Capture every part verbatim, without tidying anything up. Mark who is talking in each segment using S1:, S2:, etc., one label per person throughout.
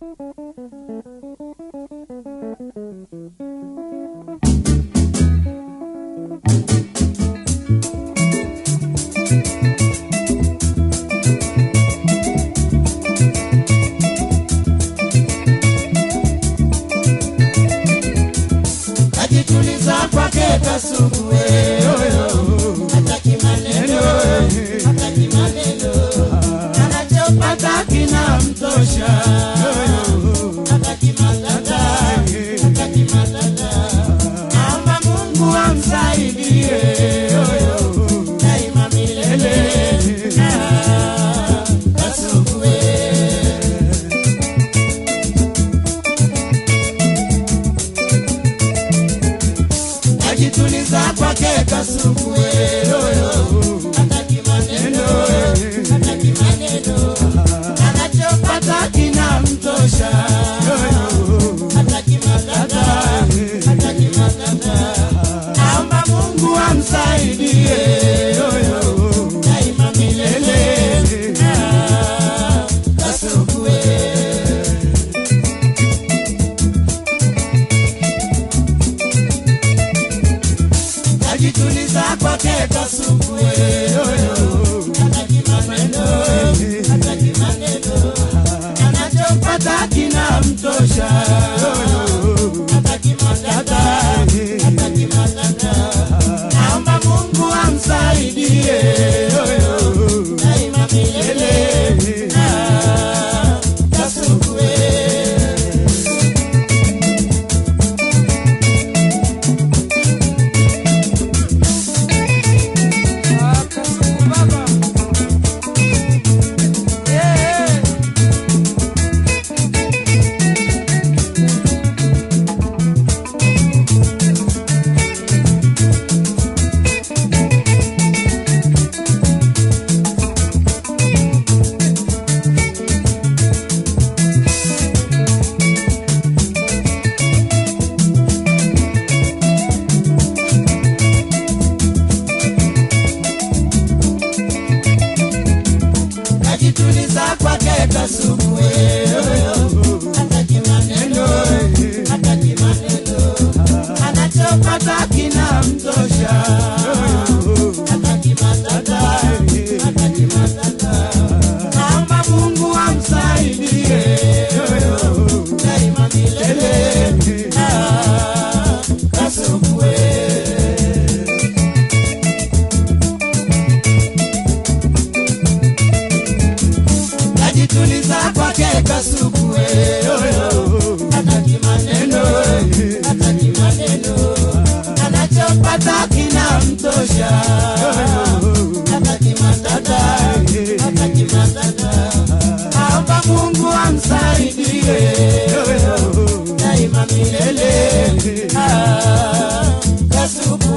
S1: Ajituliza kwake Kasuku hataki maneno, hataki maneno, anachopata kinamtosha, hataki matata, hataki matata, naomba Mungu amsaidie daima milele. Kasuku ajituliza kwake Kasuku hataki maneno, hataki maneno, anachopata kinamtosha, hataki matata, hataki matata, naomba Mungu amsaidie daima milele. Kasuku ajituliza kwake Kasuku hataki maneno, hataki maneno, anachopata kinamtosha, hataki matata, hataki matata, naomba Mungu amsaidie daima milele. Kasuku ajituliza kwake Kasuku hataki maneno, hataki maneno, anachopata kinamtosha, hataki matata, hataki matata, naomba Mungu amsaidie daima milele. Kasuku ajituliza kwake Kasuku hataki maneno, hataki maneno, anachopata kinamtosha, hataki matata, hataki matata, naomba Mungu amsaidie daima milele. Kasuku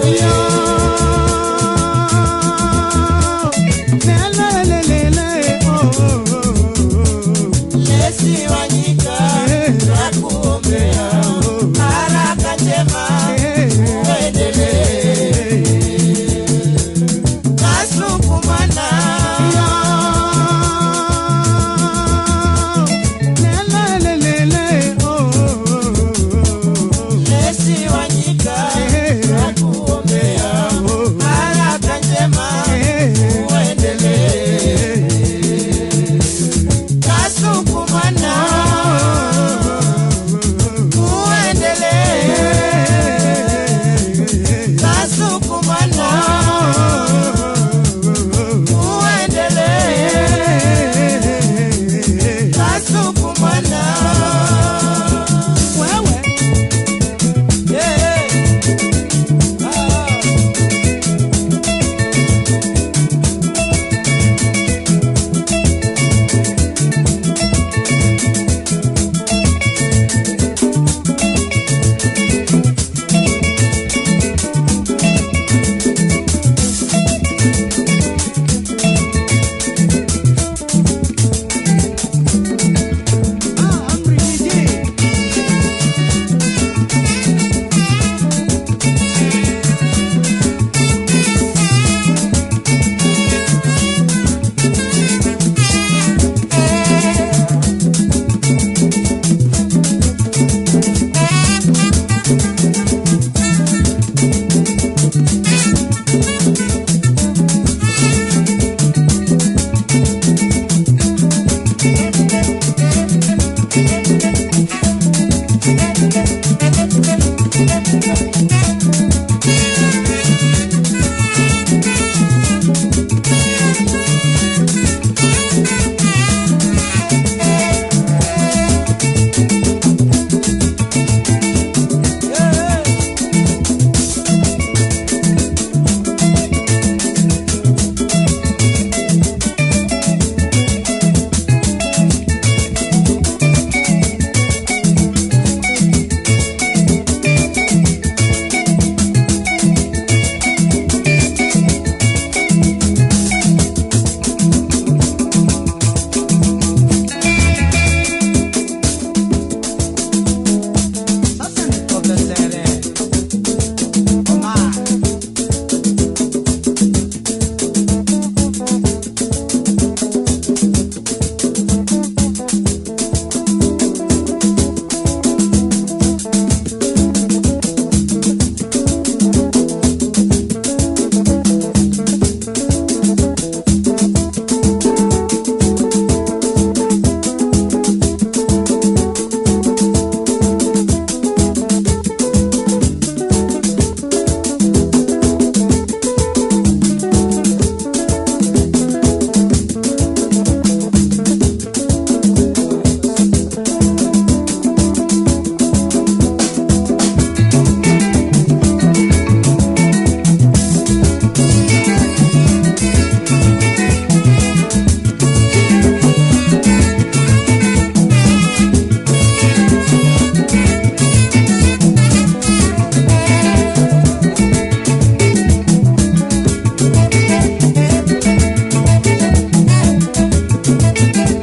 S1: Lesi Wanyika nakuombea haraka njema uendelee. Kasuku mwana
S2: lele lele
S1: Thank you.